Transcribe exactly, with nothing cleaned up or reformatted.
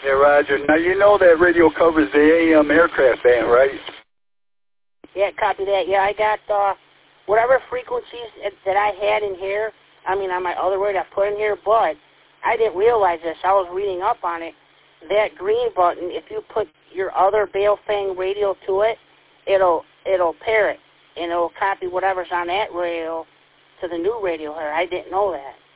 Yeah, Roger. Now, you know that radio covers the A M aircraft band, right? Yeah, copy that. Yeah, I got uh, whatever frequencies that I had in here, I mean, on my other radio I put in here, but I didn't realize this. I was reading up on it. That green button, if you put your other Baofeng radio to it, it'll it'll pair it, and it'll copy whatever's on that radio to the new radio here. I didn't know that.